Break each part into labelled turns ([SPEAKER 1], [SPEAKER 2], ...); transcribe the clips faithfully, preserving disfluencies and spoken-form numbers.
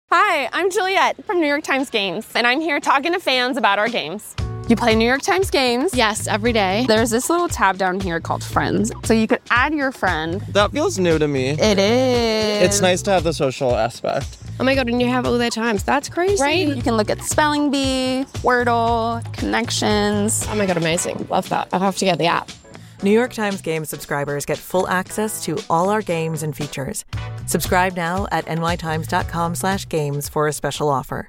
[SPEAKER 1] Hi, I'm Juliet from New York Times Games, and I'm here talking to fans about our games. You play New York Times Games?
[SPEAKER 2] Yes, every day.
[SPEAKER 1] There's this little tab down here called Friends, so you could add your friend.
[SPEAKER 3] That feels new to me.
[SPEAKER 1] It is.
[SPEAKER 3] It's nice to have the social aspect.
[SPEAKER 2] Oh my God, and you have all that times. That's crazy.
[SPEAKER 1] Right? You can look at Spelling Bee, Wordle, connections.
[SPEAKER 2] Oh my God, amazing. Love that. I'll have to get the app.
[SPEAKER 4] New York Times Games subscribers get full access to all our games and features. Subscribe now at nytimes.com slash games for a special offer.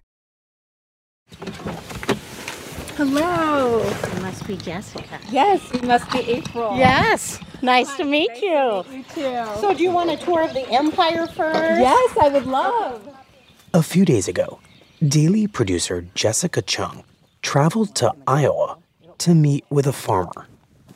[SPEAKER 5] Hello. You must be Jessica.
[SPEAKER 6] Yes, you must be April.
[SPEAKER 5] Yes. Nice to meet
[SPEAKER 6] Nice
[SPEAKER 5] you.
[SPEAKER 6] to meet you too.
[SPEAKER 5] So do you want a tour of the Empire first?
[SPEAKER 6] Yes, I would love.
[SPEAKER 7] A few days ago, daily producer Jessica Chung traveled to Iowa to meet with a farmer.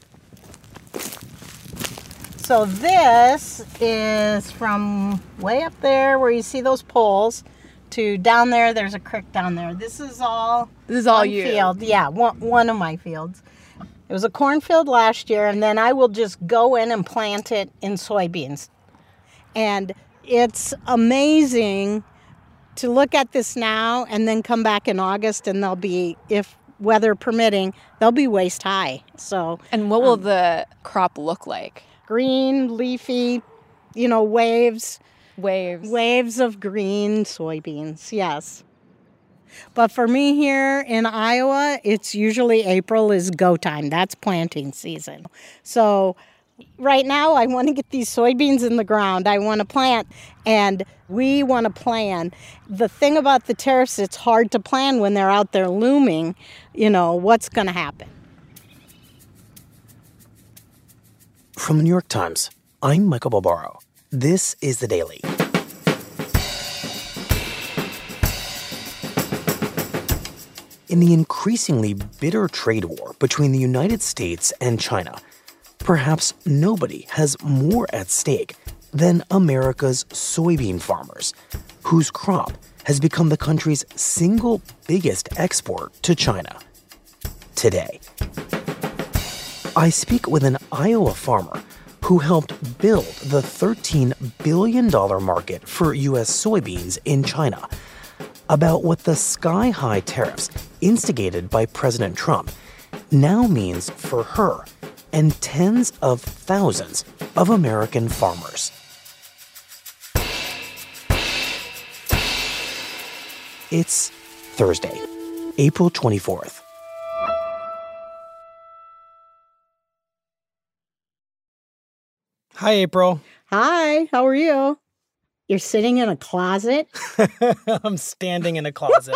[SPEAKER 5] So this is from way up there where you see those poles to down there. There's a creek down there. This is all
[SPEAKER 1] This is all
[SPEAKER 5] one
[SPEAKER 1] you.
[SPEAKER 5] field. Yeah, one, one of my fields. It was a cornfield last year, and then I will just go in and plant it in soybeans. And it's amazing to look at this now and then come back in August, and they'll be, if weather permitting, they'll be waist high. So
[SPEAKER 1] And what will um, the crop look like?
[SPEAKER 5] Green, leafy, you know, waves.
[SPEAKER 1] Waves.
[SPEAKER 5] Waves of green soybeans, yes. But for me here in Iowa, it's usually April is go time. That's planting season. So right now I want to get these soybeans in the ground. I want to plant, and we want to plan. The thing about the tariffs, it's hard to plan when they're out there looming, you know, what's going to happen.
[SPEAKER 7] From the New York Times, I'm Michael Barbaro. This is The Daily. In the increasingly bitter trade war between the United States and China, perhaps nobody has more at stake than America's soybean farmers, whose crop has become the country's single biggest export to China. Today, I speak with an Iowa farmer who helped build the thirteen billion dollars market for U S soybeans in China about what the sky-high tariffs instigated by President Trump now means for her and tens of thousands of American farmers. It's Thursday, April twenty-fourth.
[SPEAKER 8] Hi, April.
[SPEAKER 5] Hi, how are you? You're sitting in a closet?
[SPEAKER 8] I'm standing in a closet.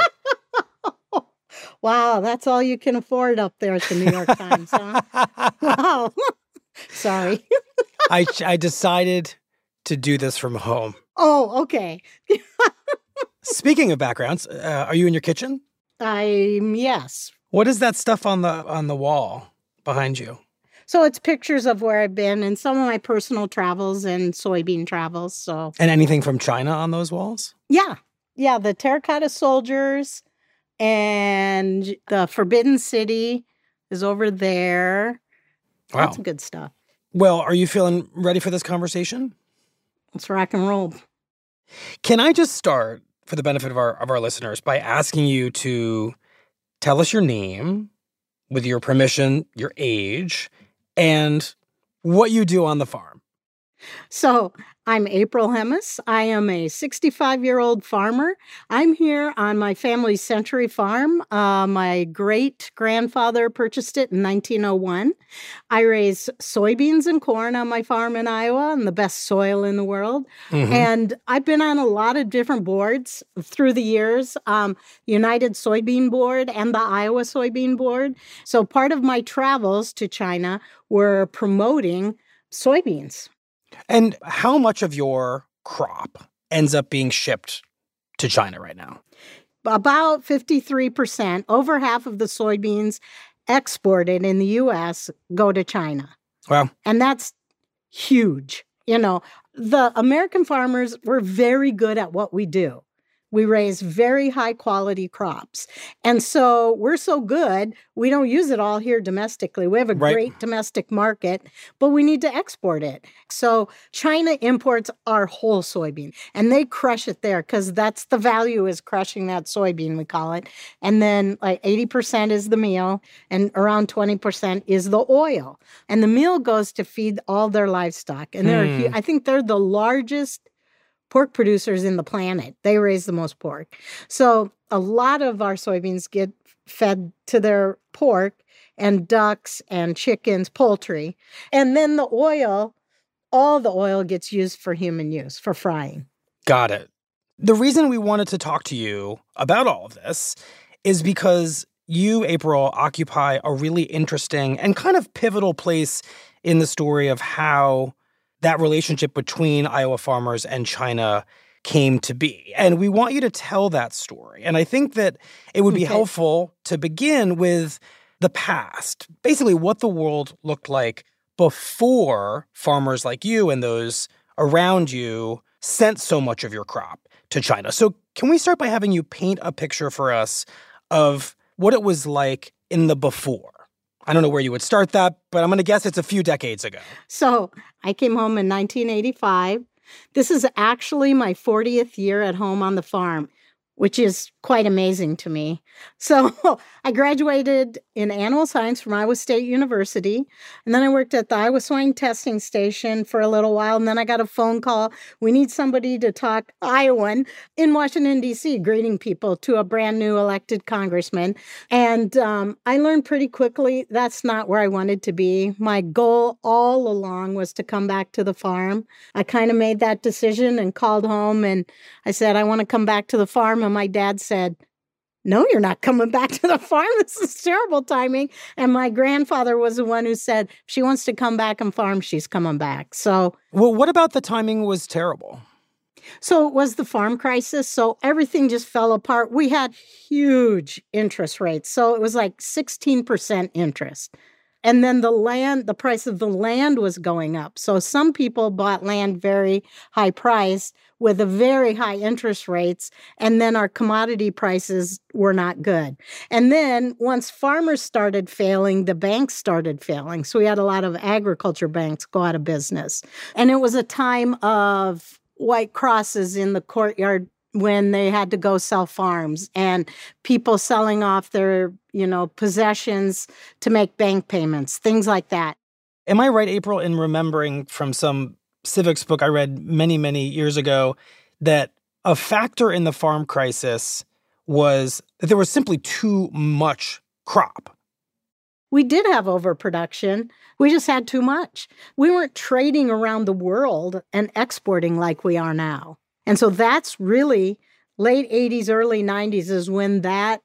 [SPEAKER 5] Wow, that's all you can afford up there at the New York Times, huh? Wow. Sorry.
[SPEAKER 8] I I decided to do this from home.
[SPEAKER 5] Oh, okay.
[SPEAKER 8] Speaking of backgrounds, uh, are you in your kitchen?
[SPEAKER 5] I'm, yes.
[SPEAKER 8] What is that stuff on the on the wall behind you?
[SPEAKER 5] So it's pictures of where I've been and some of my personal travels and soybean travels. So
[SPEAKER 8] And anything from China on those walls?
[SPEAKER 5] yeah, yeah, the terracotta soldiers and the Forbidden City is over there.
[SPEAKER 8] Wow.
[SPEAKER 5] That's good stuff.
[SPEAKER 8] Well, are you feeling ready for this conversation?
[SPEAKER 5] Let's rock and roll.
[SPEAKER 8] Can I just start, for the benefit of our of our listeners, by asking you to tell us your name, with your permission, your age, and what you do on the farm?
[SPEAKER 5] So I'm April Hemis. I am a sixty-five-year-old farmer. I'm here on my family's Century Farm. Uh, my great-grandfather purchased it in nineteen oh one. I raise soybeans and corn on my farm in Iowa, and the best soil in the world. Mm-hmm. And I've been on a lot of different boards through the years, um, United Soybean Board and the Iowa Soybean Board. So part of my travels to China were promoting soybeans.
[SPEAKER 8] And how much of your crop ends up being shipped to China right now?
[SPEAKER 5] About fifty-three percent, over half of the soybeans exported in the U S go to China.
[SPEAKER 8] Wow.
[SPEAKER 5] And that's huge. You know, the American farmers, we're very good at what we do. We raise very high quality crops. And so we're so good, we don't use it all here domestically. We have a
[SPEAKER 8] Right.
[SPEAKER 5] great domestic market, but we need to export it. So China imports our whole soybean and they crush it there because that's the value is crushing that soybean, we call it. And then like eighty percent is the meal and around twenty percent is the oil. And the meal goes to feed all their livestock. And they're,
[SPEAKER 8] Hmm.
[SPEAKER 5] hu- I think they're the largest pork producers in the planet. They raise the most pork. So a lot of our soybeans get fed to their pork and ducks and chickens, poultry. And then the oil, all the oil gets used for human use, for frying.
[SPEAKER 8] Got it. The reason we wanted to talk to you about all of this is because you, April, occupy a really interesting and kind of pivotal place in the story of how that relationship between Iowa farmers and China came to be. And we want you to tell that story. And I think that it would be
[SPEAKER 5] Okay.
[SPEAKER 8] helpful to begin with the past, basically what the world looked like before farmers like you and those around you sent so much of your crop to China. So can we start by having you paint a picture for us of what it was like in the before? I don't know where you would start that, but I'm going to guess it's a few decades ago.
[SPEAKER 5] So I came home in nineteen eighty-five. This is actually my fortieth year at home on the farm, which is quite amazing to me. So I graduated in animal science from Iowa State University, and then I worked at the Iowa Swine Testing Station for a little while, and then I got a phone call. We need somebody to talk Iowan in Washington, D C, greeting people to a brand new elected congressman. And um, I learned pretty quickly that's not where I wanted to be. My goal all along was to come back to the farm. I kind of made that decision and called home, and I said, I want to come back to the farm. And my dad said, no, you're not coming back to the farm. This is terrible timing. And my grandfather was the one who said, if she wants to come back and farm, she's coming back. So,
[SPEAKER 8] Well, what about the timing was terrible?
[SPEAKER 5] so it was the farm crisis. So everything just fell apart. We had huge interest rates. So it was like sixteen percent interest. And then the land, the price of the land was going up. So some people bought land very high priced with a very high interest rates. And then our commodity prices were not good. And then once farmers started failing, the banks started failing. So we had a lot of agriculture banks go out of business. And it was a time of white crosses in the courtyard when they had to go sell farms and people selling off their, you know, possessions to make bank payments, things like that.
[SPEAKER 8] Am I right, April, in remembering from some civics book I read many, many years ago that a factor in the farm crisis was that there was simply too much crop?
[SPEAKER 5] We did have overproduction. We just had too much. We weren't trading around the world and exporting like we are now. And so that's really late eighties, early nineties is when that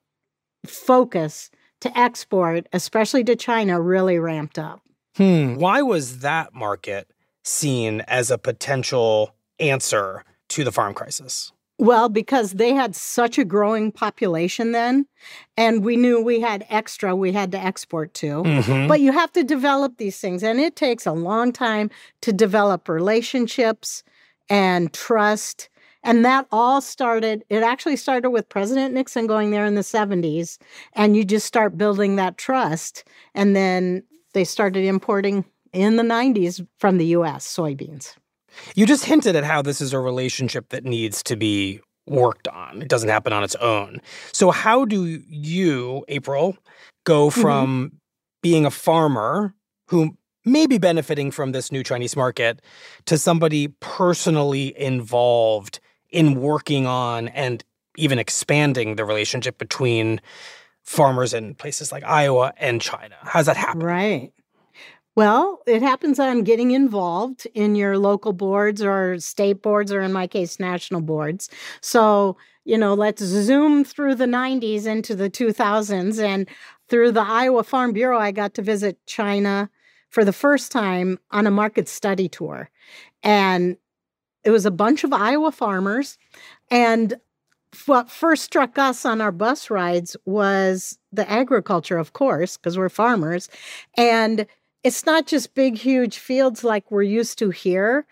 [SPEAKER 5] focus to export, especially to China, really ramped up.
[SPEAKER 8] Hmm. Why was that market seen as a potential answer to the farm crisis?
[SPEAKER 5] Well, because they had such a growing population then, and we knew we had extra we had to export to.
[SPEAKER 8] Mm-hmm.
[SPEAKER 5] But you have to develop these things, and it takes a long time to develop relationships and trust. And that all started, it actually started with President Nixon going there in the seventies, and you just start building that trust. And then they started importing in the nineties from the U S soybeans.
[SPEAKER 8] You just hinted at how this is a relationship that needs to be worked on. It doesn't happen on its own. So how do you, April, go from mm-hmm. being a farmer who may be benefiting from this new Chinese market to somebody personally involved in working on and even expanding the relationship between farmers in places like Iowa and China? How's that happen?
[SPEAKER 5] Right. Well, it happens on getting involved in your local boards or state boards, or in my case, national boards. So, you know, let's zoom through the nineties into the two thousands. And through the Iowa Farm Bureau, I got to visit China for the first time on a market study tour. And it was a bunch of Iowa farmers. And what first struck us on our bus rides was the agriculture, of course, because we're farmers. And it's not just big, huge fields like we're used to here.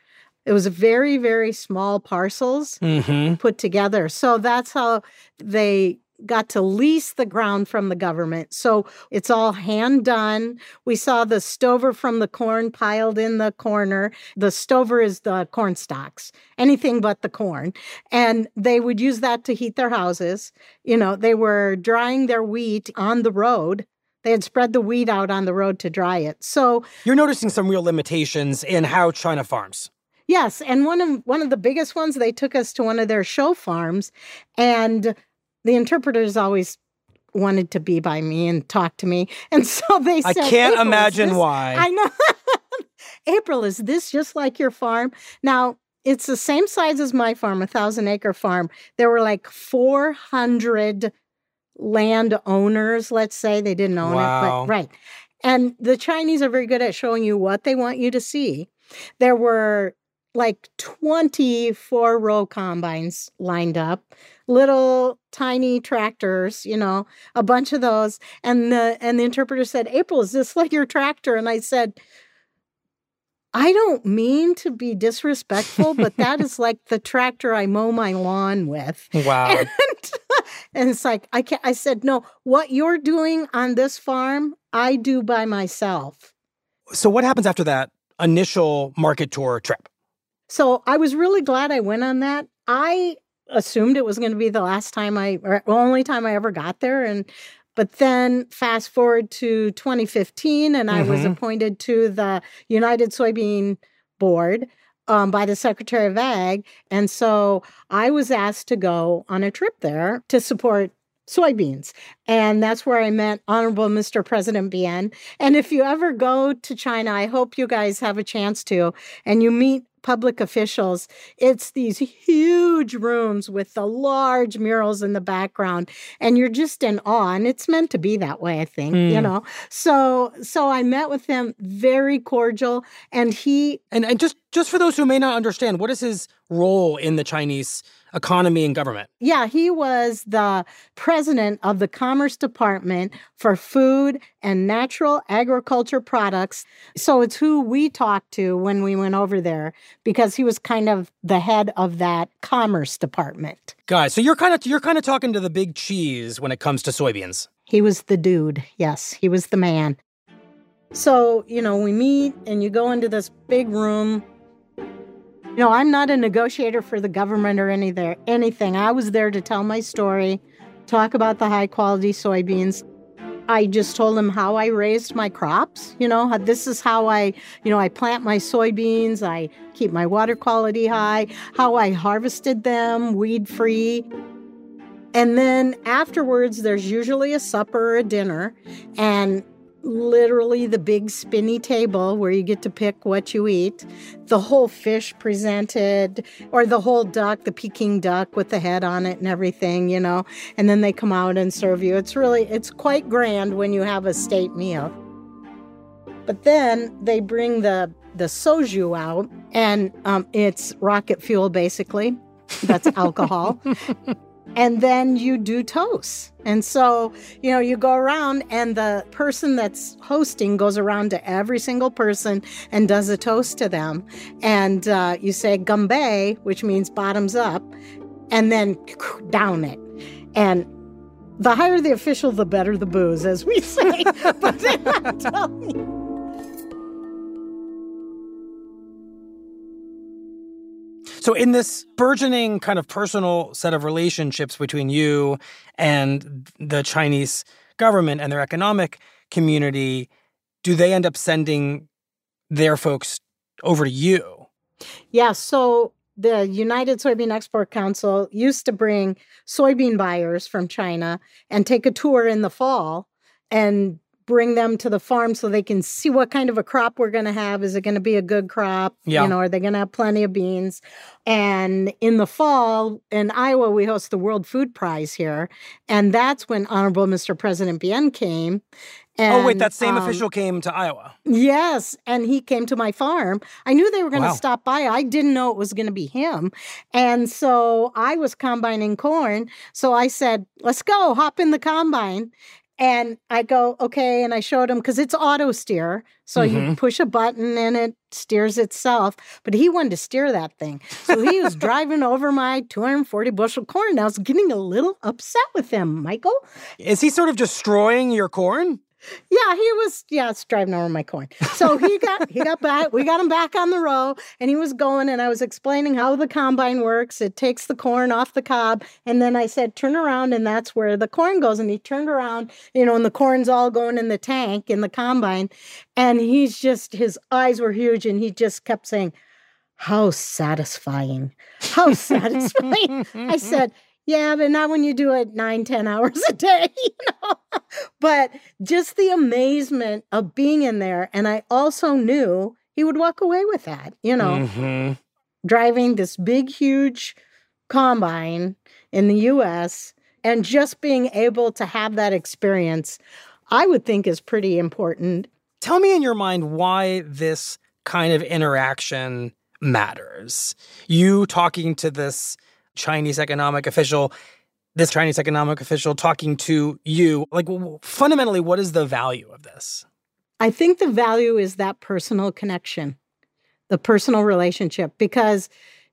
[SPEAKER 5] It was very, very small parcels
[SPEAKER 8] Mm-hmm.
[SPEAKER 5] put together. So that's how they got to lease the ground from the government. So it's all hand done. We saw the stover from the corn piled in the corner. The stover is the corn stalks, anything but the corn. And they would use that to heat their houses. You know, they were drying their wheat on the road. They had spread the wheat out on the road to dry it. So
[SPEAKER 8] You're noticing some real limitations in how China farms.
[SPEAKER 5] yes, and one of one of the biggest ones, they took us to one of their show farms, and the interpreters always wanted to be by me and talk to me. And so they
[SPEAKER 8] I
[SPEAKER 5] said,
[SPEAKER 8] can't
[SPEAKER 5] "April, is
[SPEAKER 8] imagine
[SPEAKER 5] this-"
[SPEAKER 8] why.
[SPEAKER 5] I know. April, is this just like your farm? Now, it's the same size as my farm, a thousand acre farm. There were like four hundred landowners, let's say. They didn't own it,
[SPEAKER 8] Wow.
[SPEAKER 5] but right. And the Chinese are very good at showing you what they want you to see. There were like twenty-four row combines lined up, little tiny tractors, you know, a bunch of those. And the and the interpreter said, "April, is this like your tractor?" And I said, "I don't mean to be disrespectful, but that is like the tractor I mow my lawn with."
[SPEAKER 8] Wow.
[SPEAKER 5] And, and it's like, I can't, I said, "No, what you're doing on this farm, I do by myself."
[SPEAKER 8] So what happens after that initial market tour trip?
[SPEAKER 5] So I was really glad I went on that. I assumed it was going to be the last time I, or only time I ever got there. And, but then fast forward to twenty fifteen, and I was
[SPEAKER 8] Mhm.
[SPEAKER 5] appointed to the United Soybean Board um, by the Secretary of Ag. And so I was asked to go on a trip there to support soybeans. And that's where I met Honorable Mister President Bien. And if you ever go to China, I hope you guys have a chance to, and you meet public officials. It's these huge rooms with the large murals in the background, and you're just in awe. And it's meant to be that way, I think,
[SPEAKER 8] Mm.
[SPEAKER 5] you know. So so I met with him, very cordial, and he
[SPEAKER 8] And, and just, just for those who may not understand, what is his role in the Chinese economy and government?
[SPEAKER 5] Yeah, he was the president of the Commerce Department for Food and Natural Agriculture Products. So it's who we talked to when we went over there, because he was kind of the head of that Commerce Department.
[SPEAKER 8] Guys, so you're kind of you're kind of talking to the big cheese when it comes to soybeans.
[SPEAKER 5] He was the dude. Yes, he was the man. So, you know, we meet and you go into this big room. You know, I'm not a negotiator for the government or any there, anything. I was there to tell my story, talk about the high quality soybeans. I just told him how I raised my crops. You know, how, this is how I, you know, I plant my soybeans. I keep my water quality high, how I harvested them, weed free. And then afterwards, there's usually a supper or a dinner, and literally the big spinny table where you get to pick what you eat, the whole fish presented, or the whole duck, the Peking duck with the head on it and everything, you know, and then they come out and serve you. It's really, it's quite grand when you have a state meal. But then they bring the, the soju out, and um, it's rocket fuel, basically. That's alcohol. And then you do toasts. And so, you know, you go around, and the person that's hosting goes around to every single person and does a toast to them. And uh, you say gambay, which means bottoms up, and then down it. And the higher the official, the better the booze, as we say. But they're not telling you.
[SPEAKER 8] So in this burgeoning kind of personal set of relationships between you and the Chinese government and their economic community, do they end up sending their folks over to you?
[SPEAKER 5] Yeah, so the United Soybean Export Council used to bring soybean buyers from China and take a tour in the fall and bring them to the farm so they can see what kind of a crop we're going to have. Is it going to be a good crop?
[SPEAKER 8] Yeah.
[SPEAKER 5] You know, are they going to have plenty of beans? And in the fall, in Iowa, we host the World Food Prize here. And that's when Honorable Mister President Bien came. And,
[SPEAKER 8] oh, wait, that same
[SPEAKER 5] um,
[SPEAKER 8] official came to Iowa.
[SPEAKER 5] Yes, and he came to my farm. I knew they were going to
[SPEAKER 8] Wow.
[SPEAKER 5] stop by. I didn't know it was going to be him. And so I was combining corn. So I said, let's go, hop in the combine. And I go, okay. And I showed him because it's auto steer. So
[SPEAKER 8] Mhm.
[SPEAKER 5] you push a button and it steers itself. But he wanted to steer that thing. So he was driving over my two hundred forty bushel corn. And I was getting a little upset with him, Michael.
[SPEAKER 8] Is he sort of destroying your corn?
[SPEAKER 5] Yeah, he was, yeah, it's driving over my corn. So he got he got back, we got him back on the row, and he was going, and I was explaining how the combine works. It takes the corn off the cob, and then I said, turn around, and that's where the corn goes. And he turned around, you know, and the corn's all going in the tank in the combine. And he's just, his eyes were huge, and he just kept saying, how satisfying, how satisfying. I said, yeah, but not when you do it nine, ten hours a day, you know. But just the amazement of being in there. And I also knew he would walk away with that, you know,
[SPEAKER 8] Mm-hmm.
[SPEAKER 5] driving this big, huge combine in the U S and just being able to have that experience, I would think is pretty important.
[SPEAKER 8] Tell me in your mind why this kind of interaction matters. You talking to this Chinese economic official, this Chinese economic official talking to you, like w- fundamentally, what is the value of this?
[SPEAKER 5] I think the value is that personal connection, the personal relationship, because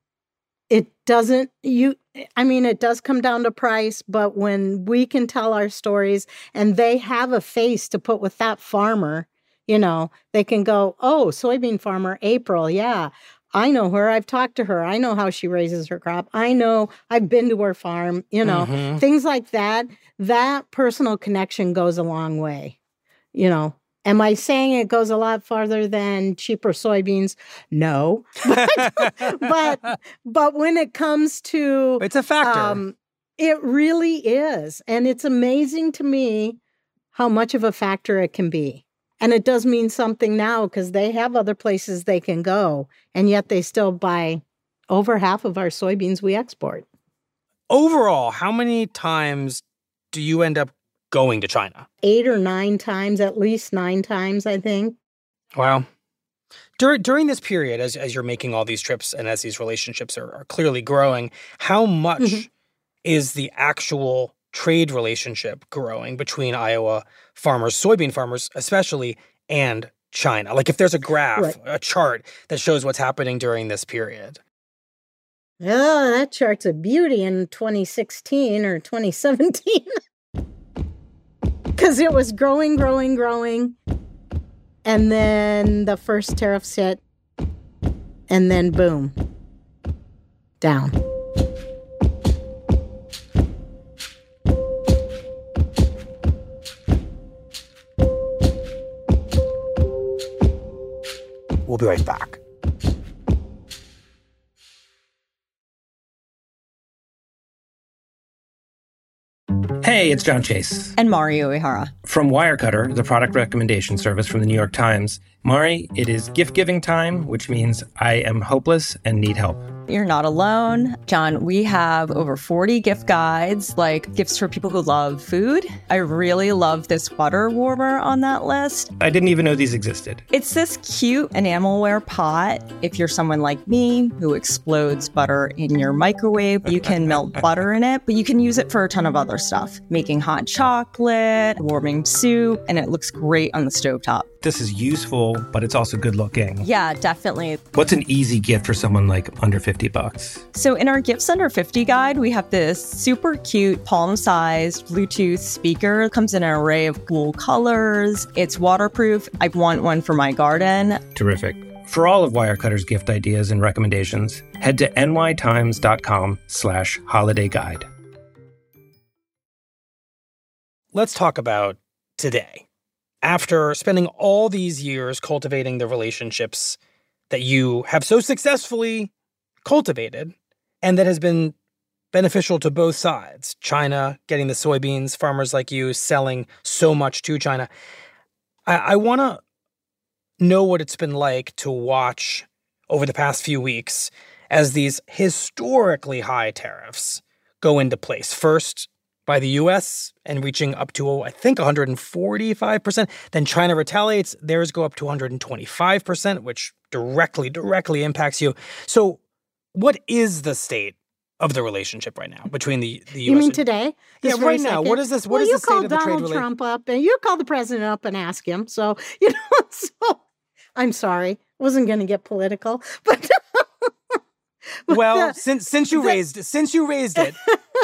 [SPEAKER 5] it doesn't, you, I mean, it does come down to price, but when we can tell our stories and they have a face to put with that farmer, you know, they can go, oh, soybean farmer, April, yeah. I know her. I've talked to her. I know how she raises her crop. I know I've been to her farm, you know,
[SPEAKER 8] Mhm.
[SPEAKER 5] things like that. That personal connection goes a long way. You know, am I saying it goes a lot farther than cheaper soybeans? No. But but, but when it comes to
[SPEAKER 8] It's a factor.
[SPEAKER 5] um, it really is. And it's amazing to me how much of a factor it can be. And it does mean something now because they have other places they can go, and yet they still buy over half of our soybeans we export.
[SPEAKER 8] Overall, how many times do you end up going to China?
[SPEAKER 5] Eight or nine times, at least nine times, I think.
[SPEAKER 8] Wow. Dur- during this period, as, as you're making all these trips and as these relationships are, are clearly growing, how much
[SPEAKER 5] Mhm.
[SPEAKER 8] is the actual trade relationship growing between Iowa farmers, soybean farmers especially, and China? Like if there's a graph,
[SPEAKER 5] Right.
[SPEAKER 8] a chart that shows what's happening during this period.
[SPEAKER 5] Oh, that chart's a beauty in twenty sixteen or twenty seventeen. Because it was growing, growing, growing. And then the first tariffs hit. And then boom, down.
[SPEAKER 7] We'll be right back.
[SPEAKER 9] Hey, it's John Chase.
[SPEAKER 10] And Mario Ihara.
[SPEAKER 9] From Wirecutter, the product recommendation service from the New York Times. Mari, it is gift-giving time, which means I am hopeless and need help.
[SPEAKER 10] You're not alone. John, we have over forty gift guides, like gifts for people who love food. I really love this butter warmer on that list.
[SPEAKER 9] I didn't even know these existed.
[SPEAKER 10] It's this cute enamelware pot. If you're someone like me who explodes butter in your microwave, you can melt butter in it, but you can use it for a ton of other stuff. Making hot chocolate, warming soup, and it looks great on the stovetop.
[SPEAKER 9] This is useful, but it's also good looking.
[SPEAKER 10] Yeah, definitely.
[SPEAKER 9] What's an easy gift for someone like under fifty bucks?
[SPEAKER 10] So in our Gifts Under fifty guide, we have this super cute palm-sized Bluetooth speaker. It comes in an array of cool colors. It's waterproof. I want one for my garden.
[SPEAKER 9] Terrific. For all of Wirecutter's gift ideas and recommendations, head to nytimes.com slash holiday guide.
[SPEAKER 8] Let's talk about today. After spending all these years cultivating the relationships that you have so successfully cultivated and that has been beneficial to both sides, China getting the soybeans, farmers like you selling so much to China, I, I want to know what it's been like to watch over the past few weeks as these historically high tariffs go into place. First, by the U S and reaching up to, I think, one hundred forty-five percent. Then China retaliates. Theirs go up to one hundred twenty-five percent, which directly, directly impacts you. So what is the state of the relationship right now between the, the U S
[SPEAKER 5] You mean
[SPEAKER 8] and-
[SPEAKER 5] today?
[SPEAKER 8] Yeah,
[SPEAKER 5] This
[SPEAKER 8] right
[SPEAKER 5] very
[SPEAKER 8] now.
[SPEAKER 5] second?
[SPEAKER 8] What is this? What
[SPEAKER 5] well,
[SPEAKER 8] is
[SPEAKER 5] you
[SPEAKER 8] the state
[SPEAKER 5] call
[SPEAKER 8] of the trade
[SPEAKER 5] Donald
[SPEAKER 8] rela-
[SPEAKER 5] Trump up, and you call the president up and ask him. So you know, so I'm sorry, wasn't going to get political, but
[SPEAKER 8] Well,
[SPEAKER 5] the-
[SPEAKER 8] since since you
[SPEAKER 5] the-
[SPEAKER 8] raised since you raised it,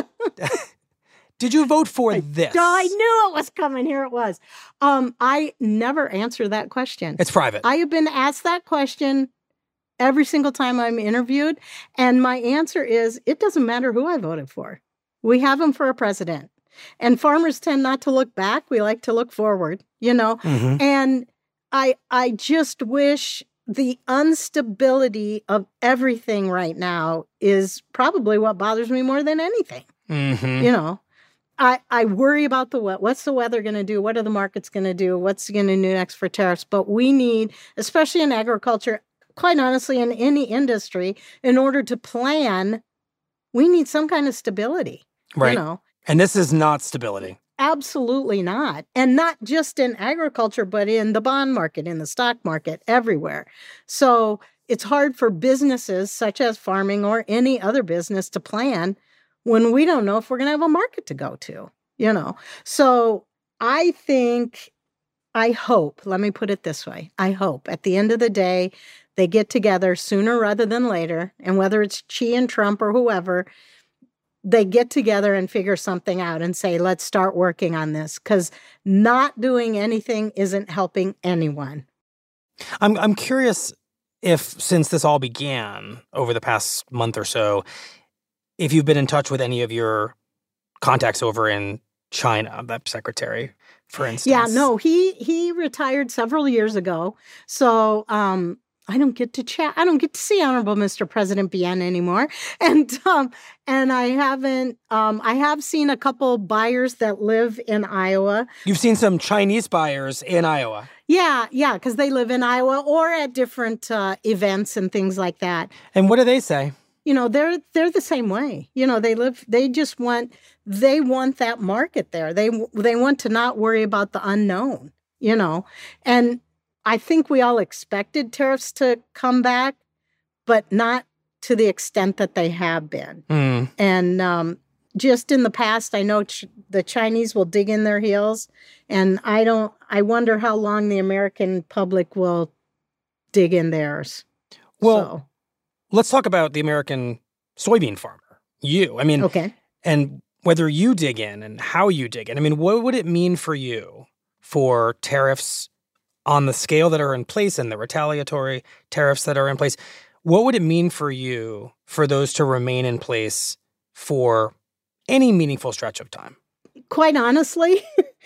[SPEAKER 8] did you vote for this?
[SPEAKER 5] No, I knew it was coming. Here it was. Um, I never answer that question.
[SPEAKER 8] It's private.
[SPEAKER 5] I have been asked that question every single time I'm interviewed, and my answer is it doesn't matter who I voted for. We have him for a president, and farmers tend not to look back. We like to look forward, you know.
[SPEAKER 8] Mhm.
[SPEAKER 5] And I I just wish the instability of everything right now is probably what bothers me more than anything.
[SPEAKER 8] Mhm.
[SPEAKER 5] You know, I, I worry about the what. What's the weather going to do? What are the markets going to do? What's going to do next for tariffs? But we need, especially in agriculture, quite honestly, in any industry, in order to plan, we need some kind of stability.
[SPEAKER 8] Right.
[SPEAKER 5] You know,
[SPEAKER 8] And this is not stability.
[SPEAKER 5] absolutely not. And not just in agriculture, but in the bond market, in the stock market, everywhere. So it's hard for businesses such as farming or any other business to plan when we don't know if we're going to have a market to go to, you know. So I think, I hope, let me put it this way. I hope at the end of the day, they get together sooner rather than later. And whether it's Xi and Trump or whoever, they get together and figure something out and say, let's start working on this, because not doing anything isn't helping anyone.
[SPEAKER 8] I'm I'm curious if, since this all began over the past month or so, if you've been in touch with any of your contacts over in China, that secretary, for instance.
[SPEAKER 5] Yeah, no, he he retired several years ago. So um, I don't get to chat. I don't get to see Honorable Mister President Bien anymore. And um, and I haven't, um, I have seen a couple buyers that live in Iowa.
[SPEAKER 8] You've seen some Chinese buyers in Iowa.
[SPEAKER 5] Yeah, yeah, because they live in Iowa or at different uh, events and things like that.
[SPEAKER 8] And what do they say?
[SPEAKER 5] You know, they're they're the same way. You know, they live. They just want they want that market there. They they want to not worry about the unknown. You know, and I think we all expected tariffs to come back, but not to the extent that they have been.
[SPEAKER 8] Mm.
[SPEAKER 5] And um, just in the past, I know ch- the Chinese will dig in their heels, and I don't. I wonder how long the American public will dig in theirs.
[SPEAKER 8] Well,
[SPEAKER 5] So,
[SPEAKER 8] let's talk about the American soybean farmer. You, I mean,
[SPEAKER 5] okay.
[SPEAKER 8] and whether you dig in and how you dig in. I mean, what would it mean for you for tariffs on the scale that are in place and the retaliatory tariffs that are in place? What would it mean for you for those to remain in place for any meaningful stretch of time?
[SPEAKER 5] Quite honestly,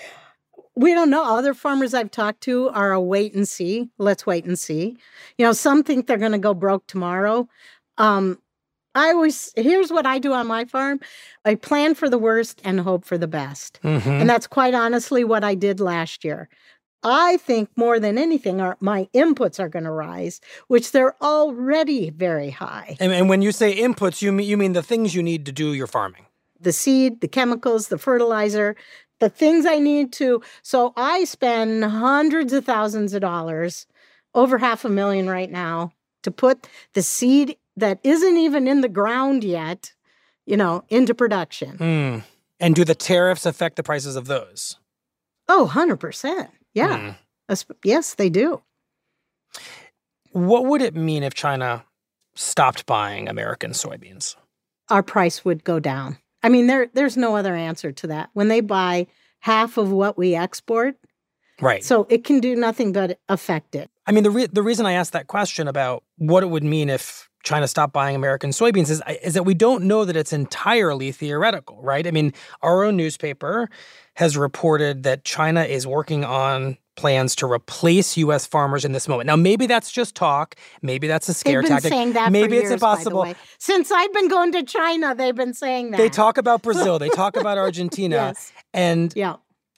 [SPEAKER 5] we don't know. Other farmers I've talked to are a wait and see. Let's wait and see. You know, some think they're going to go broke tomorrow. Um, I always, here's what I do on my farm. I plan for the worst and hope for the best.
[SPEAKER 8] Mm-hmm.
[SPEAKER 5] And that's quite honestly what I did last year. I think more than anything, our, my inputs are going to rise, which they're already very high.
[SPEAKER 8] And, and when you say inputs, you mean, you mean the things you need to do your farming.
[SPEAKER 5] The seed, the chemicals, the fertilizer, the things I need to. So I spend hundreds of thousands of dollars, over half a million right now, to put the seed that isn't even in the ground yet, you know, into production.
[SPEAKER 8] Mm. And do the tariffs affect the prices of those?
[SPEAKER 5] Oh, one hundred percent. Yeah.
[SPEAKER 8] Mm.
[SPEAKER 5] Yes, they do.
[SPEAKER 8] What would it mean if China stopped buying American soybeans?
[SPEAKER 5] Our price would go down. I mean, there there's no other answer to that. When they buy half of what we export,
[SPEAKER 8] Right.
[SPEAKER 5] so it can do nothing but affect it.
[SPEAKER 8] I mean, the re- the reason I asked that question about what it would mean if China stopped buying American soybeans is, is that we don't know that it's entirely theoretical, right? I mean, our own newspaper has reported that China is working on plans to replace U S farmers in this moment. Now, maybe that's just talk. Maybe that's a scare
[SPEAKER 5] They've been
[SPEAKER 8] tactic.
[SPEAKER 5] saying that
[SPEAKER 8] maybe
[SPEAKER 5] for
[SPEAKER 8] it's
[SPEAKER 5] years, by the
[SPEAKER 8] impossible.
[SPEAKER 5] way. Since I've been going to China, they've been saying that.
[SPEAKER 8] They talk about Brazil. They talk about Argentina.
[SPEAKER 5] Yes.
[SPEAKER 8] And
[SPEAKER 5] Yeah.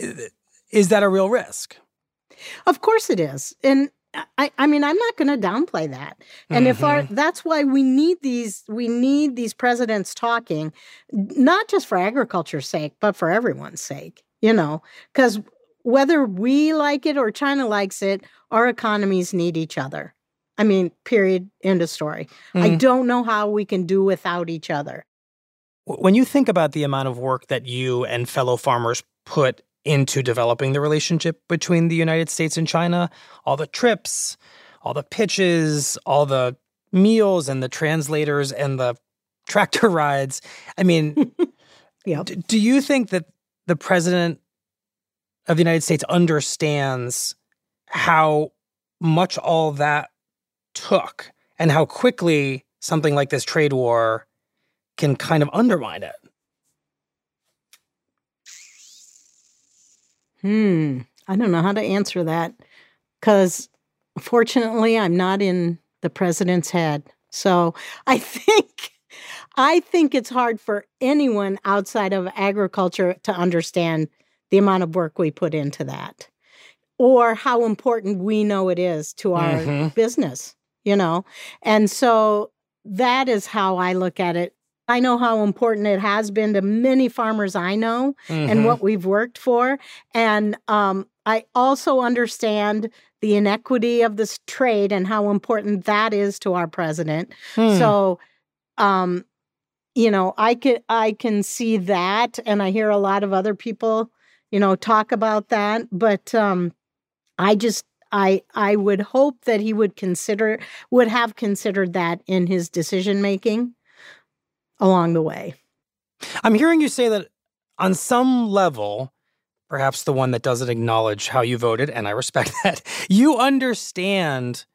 [SPEAKER 8] is that a real risk?
[SPEAKER 5] Of course it is. And I, I mean, I'm not going to downplay that. And if our, that's why we need these, we need these presidents talking, not just for agriculture's sake, but for everyone's sake, you know, because whether we like it or China likes it, our economies need each other. I mean, period, end of story.
[SPEAKER 8] Mm.
[SPEAKER 5] I don't know how we can do without each other.
[SPEAKER 8] When you think about the amount of work that you and fellow farmers put into developing the relationship between the United States and China, all the trips, all the pitches, all the meals and the translators and the tractor rides, I mean,
[SPEAKER 5] yep.
[SPEAKER 8] d- do you think that the president of the United States understands how much all that took and how quickly something like this trade war can kind of undermine it?
[SPEAKER 5] Hmm. I don't know how to answer that because fortunately I'm not in the president's head. So I think I think it's hard for anyone outside of agriculture to understand the amount of work we put into that or how important we know it is to our
[SPEAKER 8] Mm-hmm.
[SPEAKER 5] business, you know? And so that is how I look at it. I know how important it has been to many farmers I know
[SPEAKER 8] Mhm.
[SPEAKER 5] and what we've worked for. And um, I also understand the inequity of this trade and how important that is to our president.
[SPEAKER 8] Hmm.
[SPEAKER 5] So, um, you know, I can, I can see that. And I hear a lot of other people, you know, talk about that. But um, I just, I, I would hope that he would consider, would have considered that in his decision making along the way.
[SPEAKER 8] I'm hearing you say that on some level, perhaps the one that doesn't acknowledge how you voted, and I respect that, you understand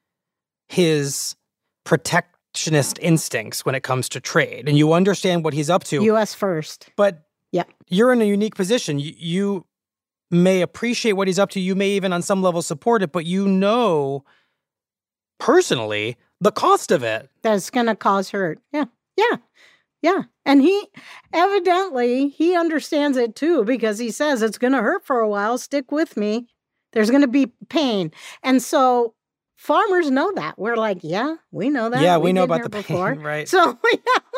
[SPEAKER 8] his protectionist instincts when it comes to trade, and you understand what he's up to.
[SPEAKER 5] U S first.
[SPEAKER 8] But
[SPEAKER 5] yeah.
[SPEAKER 8] You're in a unique position. You, you may appreciate what he's up to. You may even on some level support it, but you know personally the cost of it.
[SPEAKER 5] That's going to cause hurt. Yeah. Yeah. Yeah. And he evidently, he understands it too, because he says it's going to hurt for a while. Stick with me. There's going to be pain. And so farmers know that. We're like, yeah, we know that.
[SPEAKER 8] Yeah, we
[SPEAKER 5] We've
[SPEAKER 8] know
[SPEAKER 5] been
[SPEAKER 8] about
[SPEAKER 5] here
[SPEAKER 8] the
[SPEAKER 5] before.
[SPEAKER 8] pain, right?
[SPEAKER 5] So we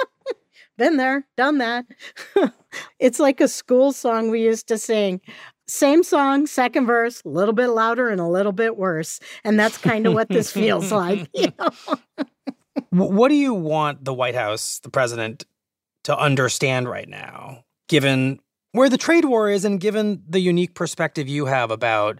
[SPEAKER 5] been there, done that. It's like a school song we used to sing. Same song, second verse, a little bit louder and a little bit worse. And that's kind of what this feels like. You know?
[SPEAKER 8] What do you want the White House, the president, to understand right now, given where the trade war is and given the unique perspective you have about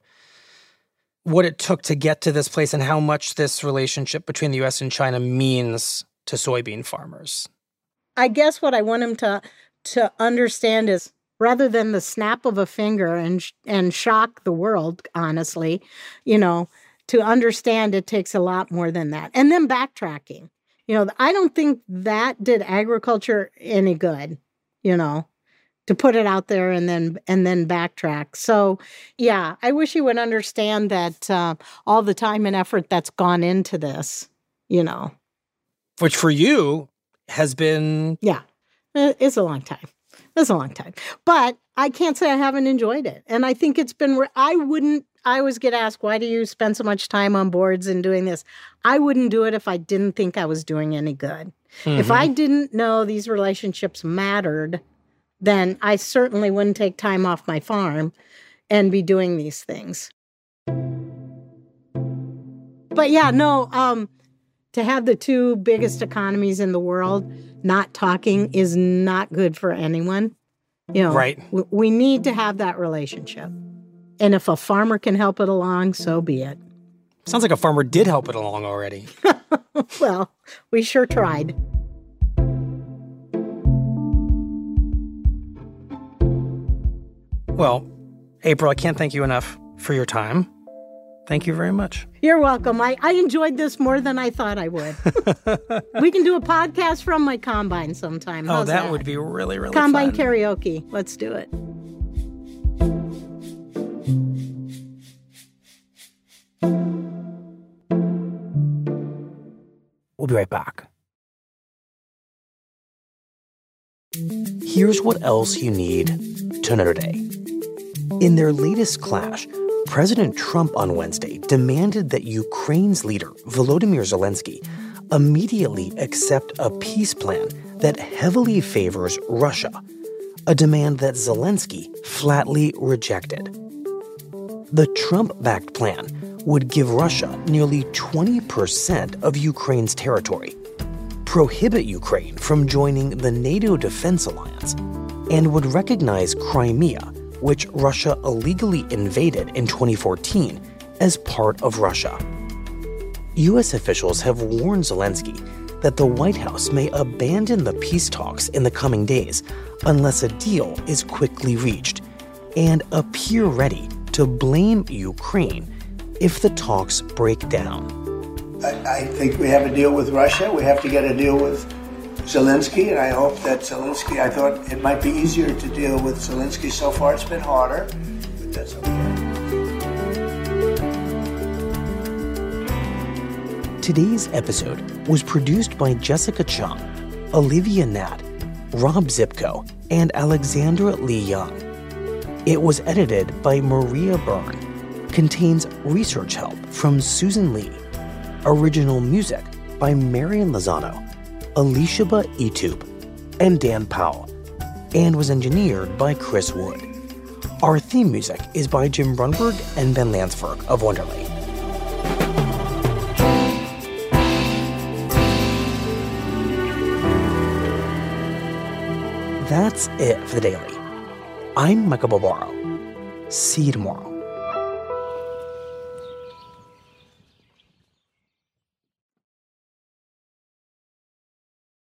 [SPEAKER 8] what it took to get to this place and how much this relationship between the U S and China means to soybean farmers?
[SPEAKER 5] I guess what I want him to to understand is rather than the snap of a finger and and shock the world, honestly, you know, to understand it takes a lot more than that. And then backtracking. You know, I don't think that did agriculture any good, you know, to put it out there and then and then backtrack. So, yeah, I wish he would understand that uh, all the time and effort that's gone into this, you know.
[SPEAKER 8] Which for you has been...
[SPEAKER 5] Yeah, it's a long time. It's a long time. But I can't say I haven't enjoyed it. And I think it's been, I wouldn't, I always get asked, why do you spend so much time on boards and doing this? I wouldn't do it if I didn't think I was doing any good. Mm-hmm. If I didn't know these relationships mattered, then I certainly wouldn't take time off my farm and be doing these things. But yeah, no, um, to have the two biggest economies in the world not talking is not good for anyone. You know,
[SPEAKER 8] right.
[SPEAKER 5] we, we need to have that relationship. And if a farmer can help it along, so be it.
[SPEAKER 8] Sounds like a farmer did help it along already.
[SPEAKER 5] Well, we sure tried.
[SPEAKER 8] Well, April, I can't thank you enough for your time. Thank you very much.
[SPEAKER 5] You're welcome. I, I enjoyed this more than I thought I would. We can do a podcast from my combine sometime.
[SPEAKER 8] Oh,
[SPEAKER 5] How's
[SPEAKER 8] that,
[SPEAKER 5] that
[SPEAKER 8] would be really, really
[SPEAKER 5] combine
[SPEAKER 8] fun.
[SPEAKER 5] karaoke. Let's do it.
[SPEAKER 7] We'll be right back. Here's what else you need to know today. In their latest clash, President Trump on Wednesday demanded that Ukraine's leader, Volodymyr Zelensky, immediately accept a peace plan that heavily favors Russia, a demand that Zelensky flatly rejected. The Trump-backed plan would give Russia nearly twenty percent of Ukraine's territory. prohibit Ukraine from joining the NATO Defense Alliance, and would recognize Crimea, which Russia illegally invaded in twenty fourteen, as part of Russia. U S officials have warned Zelensky that the White House may abandon the peace talks in the coming days unless a deal is quickly reached, and appear ready to blame Ukraine if the talks break down.
[SPEAKER 11] I, I think we have a deal with Russia. We have to get a deal with Zelensky, and I hope that Zelensky, I thought it might be easier to deal with Zelensky. So far it's been harder, but that's okay.
[SPEAKER 7] Today's episode was produced by Jessica Chung, Olivia Nat, Rob Zipko, and Alexandra Lee Young. It was edited by Maria Byrne, contains research help from Susan Lee, original music by Marian Lozano, Elishaba Etube, and Dan Powell, and was engineered by Chris Wood. Our theme music is by Jim Brunberg and Ben Lansberg of Wonderly. That's it for the Daily. I'm Michael Barbaro. See you tomorrow.